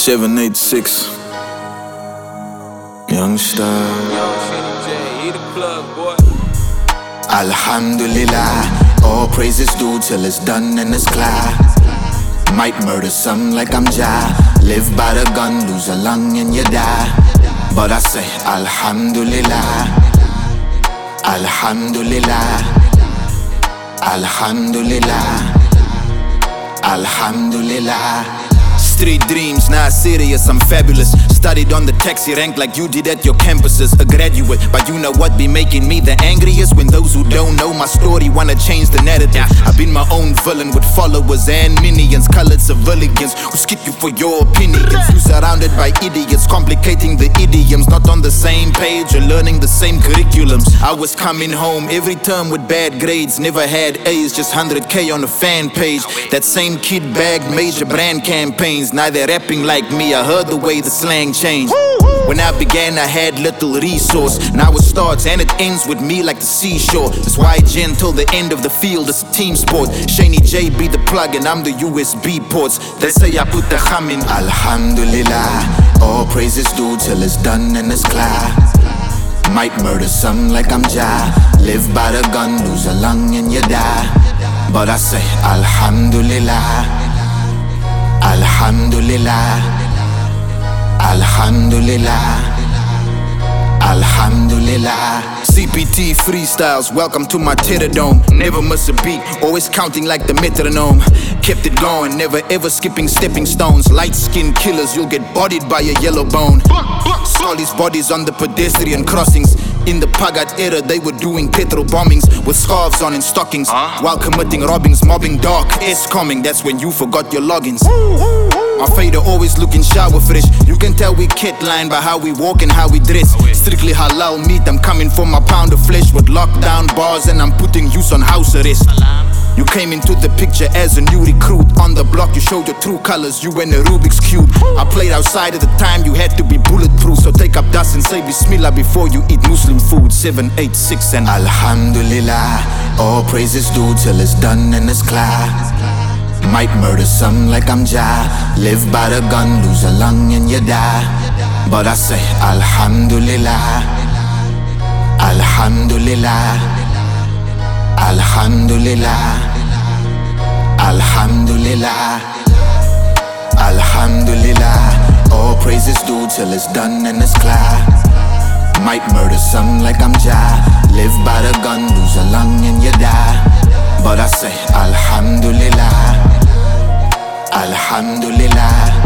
786 Young Star. Alhamdulillah, all praises due till it's done and it's clear. Might murder some like I'm Jah. Live by the gun, lose a lung and you die. But I say Alhamdulillah, Alhamdulillah, Alhamdulillah, Alhamdulillah. Street dreams, not serious, I'm fabulous. Studied on the taxi rank like you did at your campuses. A graduate, but you know what be making me the angriest? When those who don't know my story wanna change the narrative. I've been my own villain with followers and minions, colored civilians who skip you for your opinions. You surrounded by idiots, complicating the idioms. Not on the same page or learning the same curriculums. I was coming home every term with bad grades. Never had A's, just 100K on the fan page. That same kid bagged major brand campaigns. Now they're rapping like me, I heard the way the slang changed. When I began I had little resource. Now it starts and it ends with me like the seashore. That's why Jen till the end of the field is a team sport. Shaney J be the plug and I'm the USB ports. They say I put the hum in. Alhamdulillah, all praises due till it's done and it's clear. Might murder some like I'm Jah. Live by the gun, lose a lung and you die. But I say Alhamdulillah, Alhamdulillah, Alhamdulillah, Alhamdulillah. CPT freestyles, welcome to my Teradome. Never miss a beat, always counting like the metronome. Kept it going, never ever skipping stepping stones. Light skinned killers, you'll get bodied by a yellow bone. Saw these bodies on the pedestrian crossings. In the Pagat era, they were doing petrol bombings with scarves on and stockings, while committing robbings, mobbing dark S coming. That's when you forgot your logins. My fader always looking shower fresh. You can tell we cat line by how we walk and how we dress. Strictly halal meat, I'm coming for my pound of flesh. With lockdown bars and I'm putting use on house arrest. You came into the picture as a new recruit. On the block you showed your true colors, you and the Rubik's Cube. I played outside at the time, you had to be bulletproof. So take up dust and say Bismillah before you eat Muslim food. 786 and Alhamdulillah, all praises due till it's done and it's clear. Might murder some like I'm Jah. Live by the gun, lose a lung and you die. But I say Alhamdulillah, Alhamdulillah, Alhamdulillah, Alhamdulillah, Alhamdulillah, all praises due till it's done and it's clear. Might murder some like I'm Jah. Live by the gun, lose a lung and you die. But I say Alhamdulillah, Alhamdulillah,